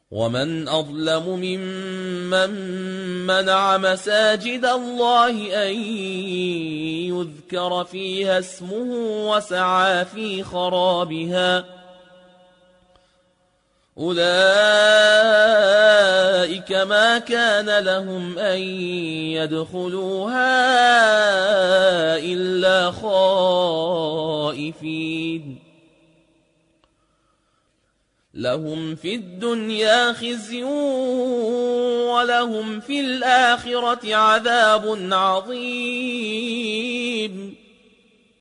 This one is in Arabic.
ومن أظلم ممن منع مساجد الله أن يذكر فيها اسمه وسعى في خرابها أولئك ما كان لهم أن يدخلوها إلا خائفين لهم في الدنيا خزي ولهم في الآخرة عذاب عظيم